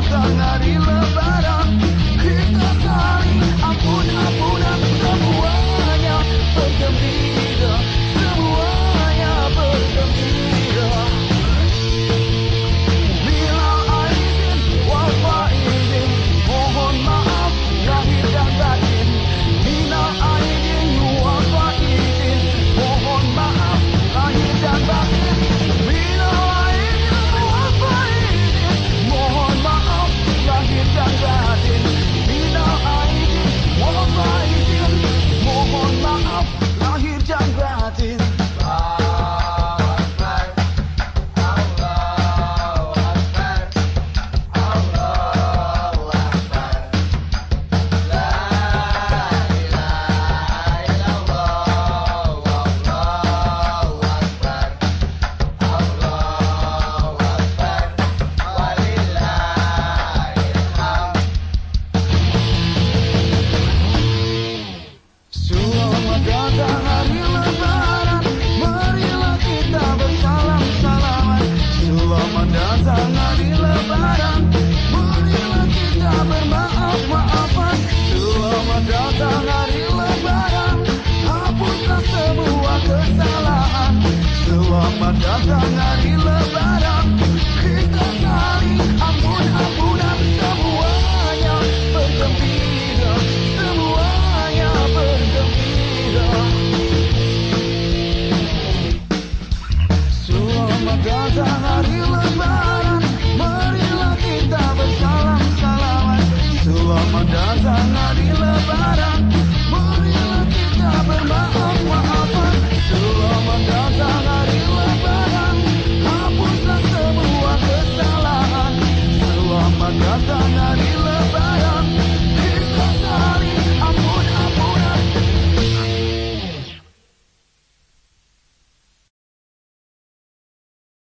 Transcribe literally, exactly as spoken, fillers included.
datang hari Lebaran, kita saling ampun-ampunan, semuanya bergembira, semuanya bergembira. Minal aidin wal faizin, mohon maaf lahir dan batin. Minal aidin wal faizin, mohon maaf lahir dan batin. Minal aidin wal faizin, mohon maaf lahir dan batin. Minal aidin wal faizin, mohon maaf lahir dan batin. Selamat datang hari Lebaran, marilah kita bersalam-salaman. Selamat datang hari Lebaran, marilah kita bermaaf-maafan. Selamat datang hari Lebaran, hapuslah semua kesalahan. Selamat datang hari Lebaran, kita saling ampun-ampunan, semuanya bergembira, semuanya bergembira. Selamat datang hari Lebaran, marilah kita bersalam-salaman. Selamat datang hari Lebaran,